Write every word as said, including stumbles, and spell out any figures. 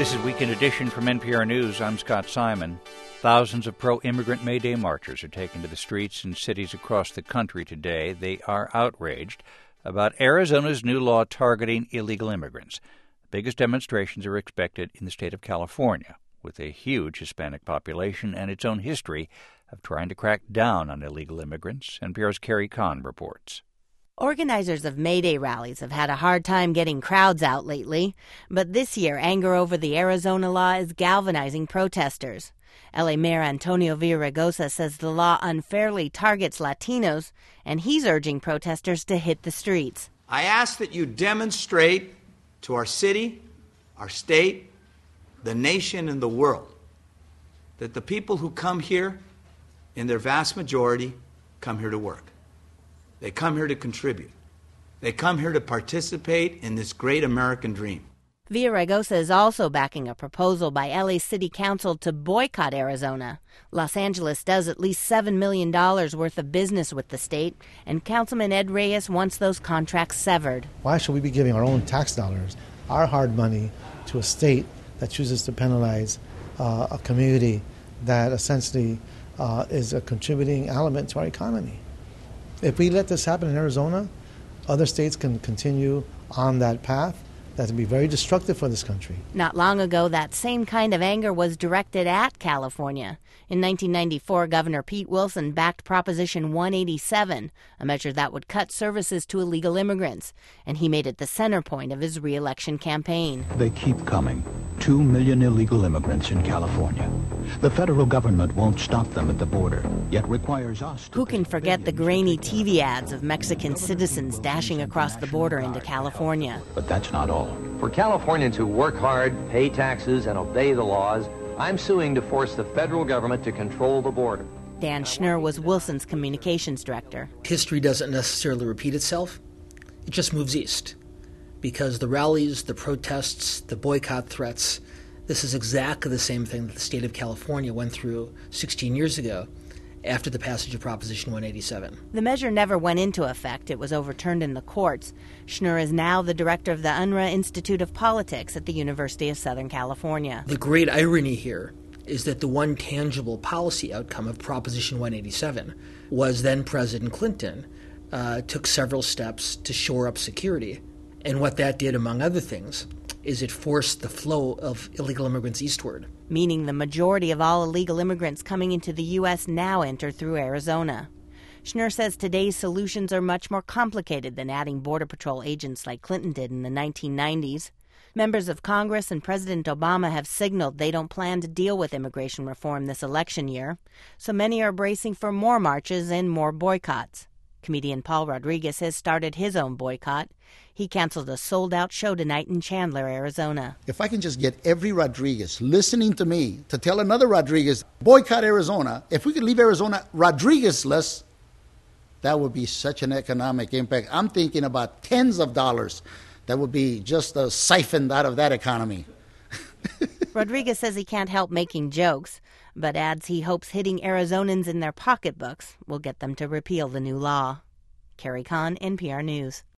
This is Weekend Edition from N P R News. I'm Scott Simon. Thousands of pro-immigrant May Day marchers are taken to the streets in cities across the country today. They are outraged about Arizona's new law targeting illegal immigrants. The biggest demonstrations are expected in the state of California, with a huge Hispanic population and its own history of trying to crack down on illegal immigrants. N P R's Carrie Kahn reports. Organizers of May Day rallies have had a hard time getting crowds out lately, but this year anger over the Arizona law is galvanizing protesters. L A Mayor Antonio Villaraigosa says the law unfairly targets Latinos, and he's urging protesters to hit the streets. I ask that you demonstrate to our city, our state, the nation, and the world that the people who come here, in their vast majority, come here to work. They come here to contribute. They come here to participate in this great American dream. Villaraigosa is also backing a proposal by L A City Council to boycott Arizona. Los Angeles does at least seven million dollars worth of business with the state, and Councilman Ed Reyes wants those contracts severed. Why should we be giving our own tax dollars, our hard money, to a state that chooses to penalize uh, a community that essentially uh, is a contributing element to our economy? If we let this happen in Arizona, other states can continue on that path. That would be very destructive for this country. Not long ago, that same kind of anger was directed at California. In nineteen ninety-four, Governor Pete Wilson backed Proposition one eighty-seven, a measure that would cut services to illegal immigrants, and he made it the center point of his re-election campaign. They keep coming. Two million illegal immigrants in California. The federal government won't stop them at the border, yet requires us to... Who can forget the grainy T V ads of Mexican citizens dashing across the border into California? But that's not all. For Californians who work hard, pay taxes, and obey the laws, I'm suing to force the federal government to control the border. Dan Schnur was Wilson's communications director. History doesn't necessarily repeat itself. It just moves east. Because the rallies, the protests, the boycott threats, this is exactly the same thing that the state of California went through sixteen years ago after the passage of Proposition one eighty-seven. The measure never went into effect. It was overturned in the courts. Schnur is now the director of the Unruh Institute of Politics at the University of Southern California. The great irony here is that the one tangible policy outcome of Proposition one eighty-seven was then President Clinton uh, took several steps to shore up security. And what that did, among other things, is it forced the flow of illegal immigrants eastward. Meaning the majority of all illegal immigrants coming into the U S now enter through Arizona. Schnur says today's solutions are much more complicated than adding Border Patrol agents like Clinton did in the nineteen nineties. Members of Congress and President Obama have signaled they don't plan to deal with immigration reform this election year, so many are bracing for more marches and more boycotts. Comedian Paul Rodriguez has started his own boycott. He canceled a sold-out show tonight in Chandler, Arizona. If I can just get every Rodriguez listening to me to tell another Rodriguez, boycott Arizona, if we could leave Arizona Rodriguez-less, that would be such an economic impact. I'm thinking about tens of dollars that would be just uh, siphoned out of that economy. Rodriguez says he can't help making jokes, but adds he hopes hitting Arizonans in their pocketbooks will get them to repeal the new law. Carrie Kahn, N P R News.